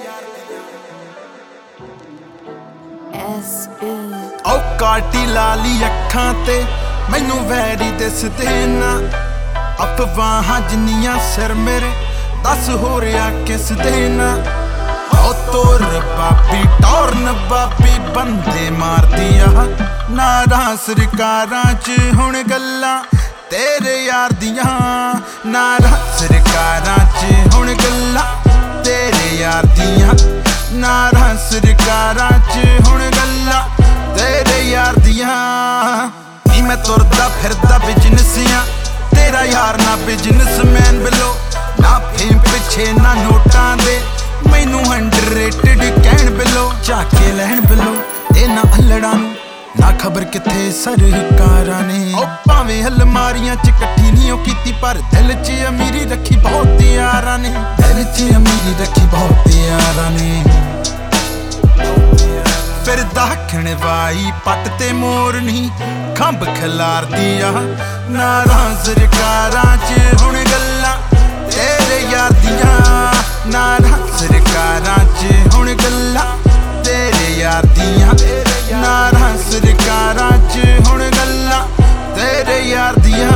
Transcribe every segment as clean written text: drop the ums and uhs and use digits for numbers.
काटी लाली अखां ते मैनू वैरी दिसदे ना अफवाहां जिन्नियां सिर मेरे दस हो रहा किस दे ना ओ तोर बाबी टौरन बाबी बंदे मार दिया नारा सरकारां च हुण गल्लां तेरे यार दियां नारा सरकारां च हुण गल्लां तेरे यार दियां नारा सरकारां च हुण गल्लां तेरे यार दियां नी मैं तुरदा फिरदा बिजनेसियां तेरा यार ना बिजनेसमैन बिलो ना फेम पिछे ना नोटां दे मैनू अंडररेटेड कहण बिलो झाके लैण बिलो ते ना अल्लड़ां नूं ना खबर किथे सरकारां ने ओ भावें अलमारियां च कट्ठी नहीं ओ कीती पर दिल च अमीरी रखी बहुत यारां ने दिल च अमीरी रखी बहुत यारां ने फिर दाखण वाई पट ते मोरनी खंभ खिलार दिया नारा सरकारां च हुण गल्लां तेरे यार दियां नारा सरकारां च हुण गल्लां तेरे यार दियां नारा सरकारां च हुण गल्लां तेरे यार दियां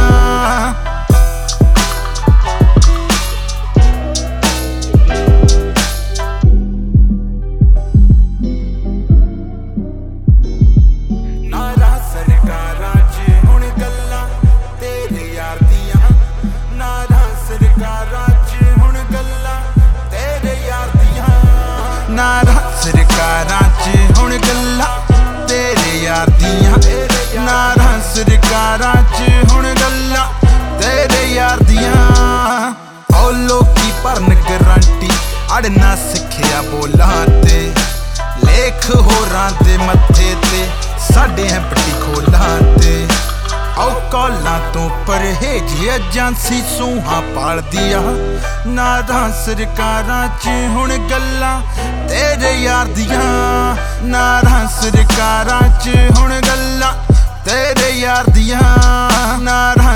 नारा सरकारां च हुण गल्लां तेरे यार दियां नारा सरकारां च हुण गल्लां तेरे यार दियां ओ लोकी भरन गरंटी अड़ना सिखिया बोलां ते लेख होरां दे मत्थे ते साडे है पट्टी खोलां ते औ कॉलां तो परहेज एजेंसी सूहां पाल दिया नारा सरकारां च हुण गल्लां तेरे यार दियां नारा सरकारां च हुण गल्लां तेरे यार दियां नारा